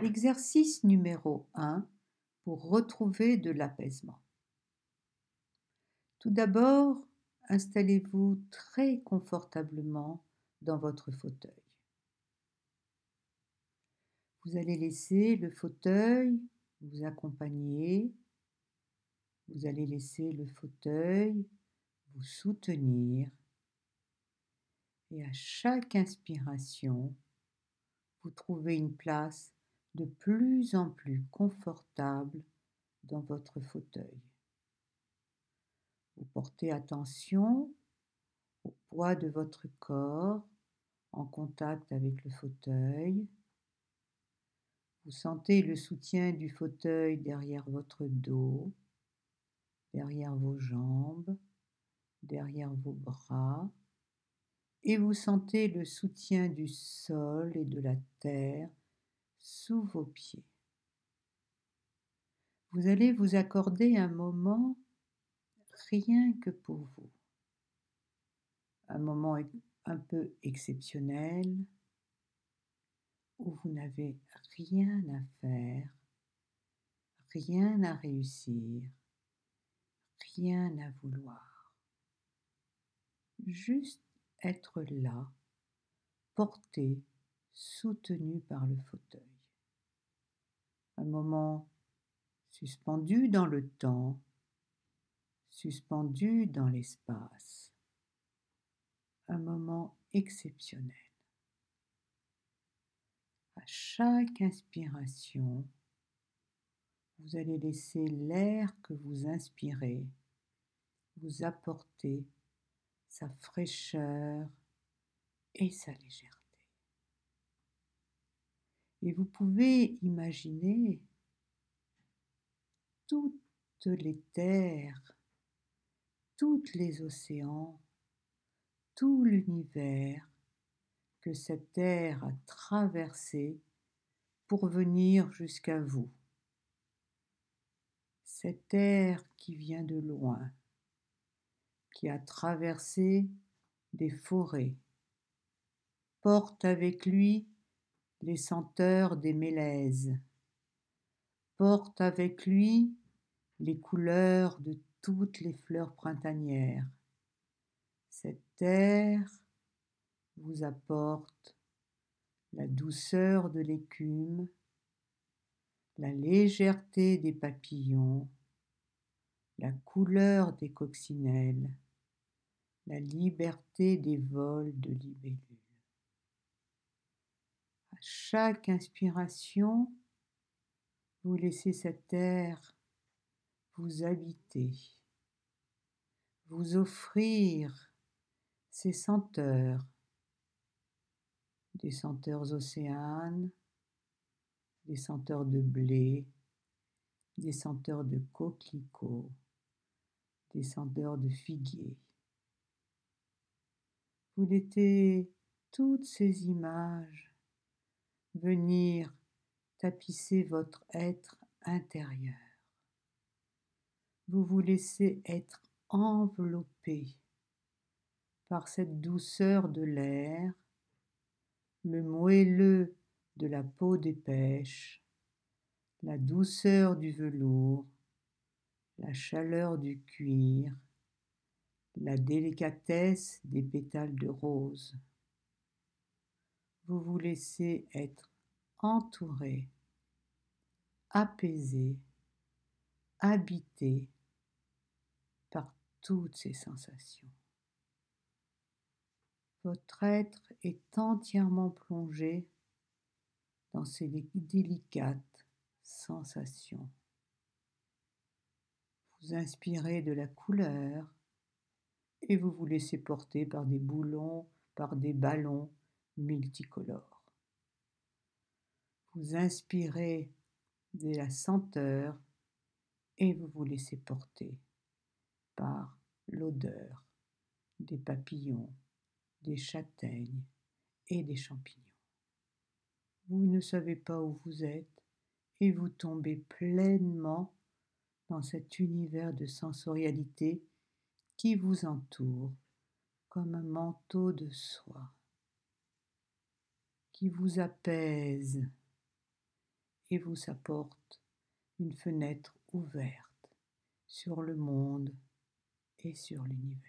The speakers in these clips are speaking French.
Exercice numéro 1 pour retrouver de l'apaisement. Tout d'abord, installez-vous très confortablement dans votre fauteuil. Vous allez laisser le fauteuil vous accompagner. Vous allez laisser le fauteuil vous soutenir. Et à chaque inspiration, vous trouvez une place de plus en plus confortable dans votre fauteuil. Vous portez attention au poids de votre corps en contact avec le fauteuil. Vous sentez le soutien du fauteuil derrière votre dos, derrière vos jambes, derrière vos bras, et vous sentez le soutien du sol et de la terre sous vos pieds. Vous allez vous accorder un moment rien que pour vous, un moment un peu exceptionnel où vous n'avez rien à faire, rien à réussir, rien à vouloir. Juste être là, porté, soutenu par le fauteuil. Un moment suspendu dans le temps, suspendu dans l'espace. Un moment exceptionnel. À chaque inspiration, vous allez laisser l'air que vous inspirez vous apporter sa fraîcheur et sa légèreté. Et vous pouvez imaginer toutes les terres, tous les océans, tout l'univers que cette terre a traversé pour venir jusqu'à vous. Cette terre qui vient de loin, qui a traversé des forêts, porte avec lui les senteurs des mélèzes, porte avec lui les couleurs de toutes les fleurs printanières. Cette terre vous apporte la douceur de l'écume, la légèreté des papillons, la couleur des coccinelles, la liberté des vols de libellules. À chaque inspiration, vous laissez cette terre vous habiter, vous offrir ces senteurs, des senteurs océanes, des senteurs de blé, des senteurs de coquelicots, des senteurs de figuier. Vous laissez toutes ces images venir tapisser votre être intérieur. Vous vous laissez être enveloppé par cette douceur de l'air, le moelleux de la peau des pêches, la douceur du velours, la chaleur du cuir, la délicatesse des pétales de rose. Vous vous laissez être entouré, apaisé, habité par toutes ces sensations. Votre être est entièrement plongé dans ces délicates sensations. Vous inspirez de la couleur et vous vous laissez porter par des ballons multicolores. Vous inspirez de la senteur et vous vous laissez porter par l'odeur des papillons, des châtaignes et des champignons. Vous ne savez pas où vous êtes et vous tombez pleinement dans cet univers de sensorialité qui vous entoure comme un manteau de soie, qui vous apaise et vous apporte une fenêtre ouverte sur le monde et sur l'univers.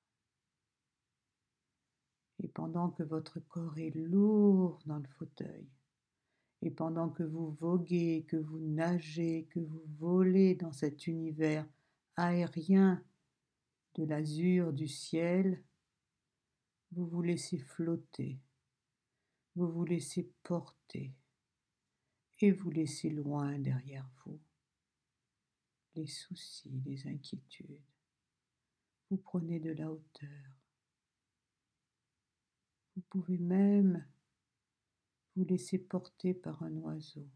Et pendant que votre corps est lourd dans le fauteuil, et pendant que vous voguez, que vous nagez, que vous volez dans cet univers aérien de l'azur du ciel, vous vous laissez flotter, vous vous laissez porter et vous laissez loin derrière vous les soucis, les inquiétudes. Vous prenez de la hauteur. Vous pouvez même vous laisser porter par un oiseau.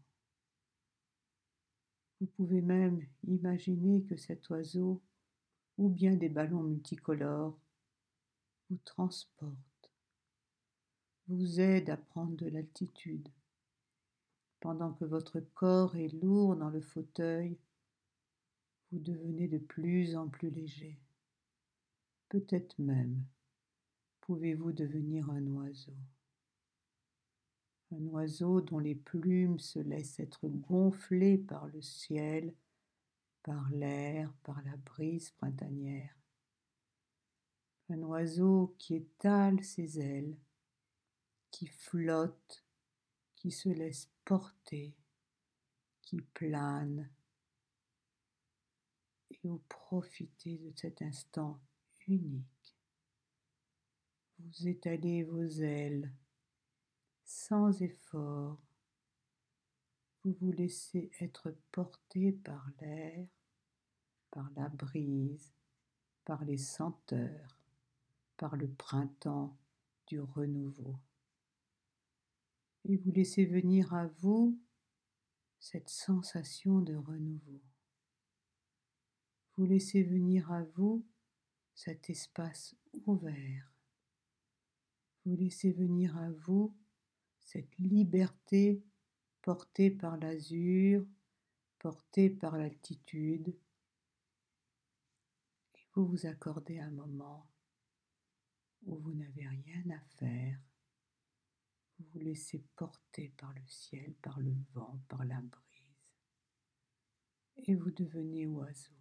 Vous pouvez même imaginer que cet oiseau, ou bien des ballons multicolores, vous transporte, vous aide à prendre de l'altitude. Pendant que votre corps est lourd dans le fauteuil, vous devenez de plus en plus léger. Peut-être même pouvez-vous devenir un oiseau dont les plumes se laissent être gonflées par le ciel, par l'air, par la brise printanière. Un oiseau qui étale ses ailes, qui flotte, qui se laisse porter, qui plane. Et vous profitez de cet instant unique. Vous étalez vos ailes sans effort. Vous vous laissez être porté par l'air, par la brise, par les senteurs, par le printemps du renouveau. Et vous laissez venir à vous cette sensation de renouveau. Vous laissez venir à vous cet espace ouvert. Vous laissez venir à vous cette liberté portée par l'azur, portée par l'altitude. Et vous vous accordez un moment où vous n'avez rien à faire. Vous vous laissez porter par le ciel, par le vent, par la brise. Et vous devenez oiseau.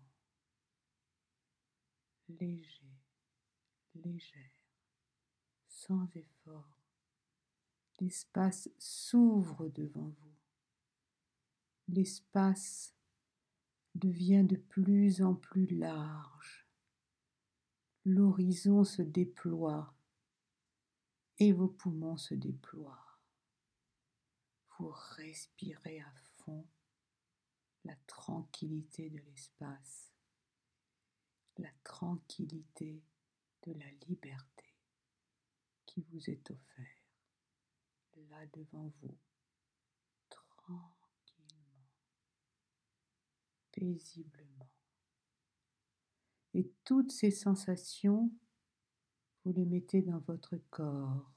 Léger, légère, sans effort. L'espace s'ouvre devant vous. L'espace devient de plus en plus large. L'horizon se déploie et vos poumons se déploient. Vous respirez à fond la tranquillité de l'espace, la tranquillité de la liberté qui vous est offerte là devant vous, tranquillement, paisiblement. Et toutes ces sensations, vous les mettez dans votre corps.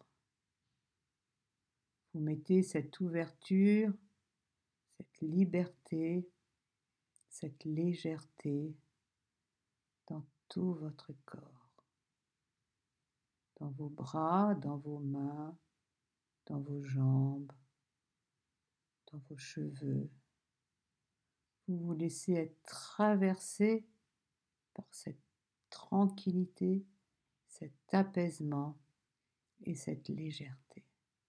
Vous mettez cette ouverture, cette liberté, cette légèreté dans tout votre corps, dans vos bras, dans vos mains, dans vos jambes, dans vos cheveux. Vous vous laissez être traversé par cette tranquillité, cet apaisement et cette légèreté.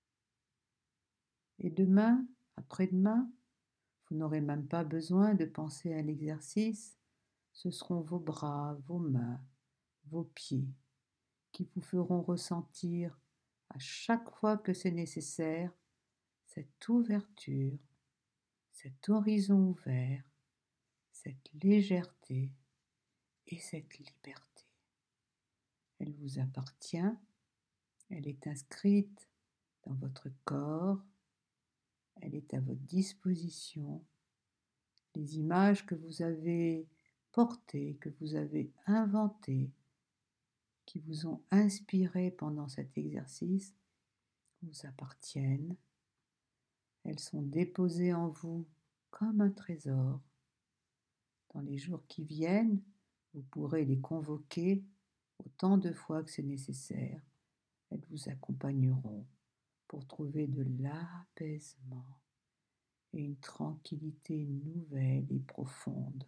Et demain, après-demain, vous n'aurez même pas besoin de penser à l'exercice. Ce seront vos bras, vos mains, vos pieds qui vous feront ressentir à chaque fois que c'est nécessaire cette ouverture, cet horizon ouvert, cette légèreté et cette liberté. Elle vous appartient, elle est inscrite dans votre corps, elle est à votre disposition. Les images que vous avez portées, que vous avez inventées, qui vous ont inspiré pendant cet exercice, vous appartiennent. Elles sont déposées en vous comme un trésor. Dans les jours qui viennent, vous pourrez les convoquer autant de fois que c'est nécessaire. Elles vous accompagneront pour trouver de l'apaisement et une tranquillité nouvelle et profonde.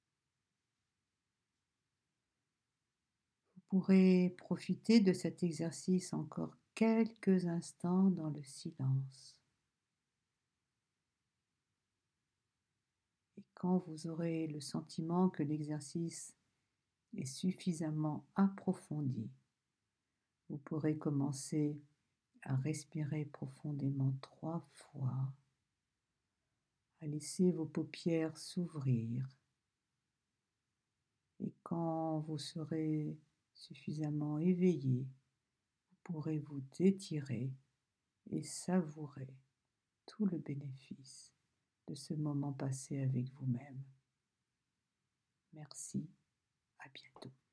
Vous pourrez profiter de cet exercice encore quelques instants dans le silence. Et quand vous aurez le sentiment que l'exercice est suffisamment approfondi, vous pourrez commencer à respirer profondément 3 fois, à laisser vos paupières s'ouvrir. Et quand vous serez suffisamment éveillé, vous pourrez vous étirer et savourer tout le bénéfice de ce moment passé avec vous-même. Merci, à bientôt.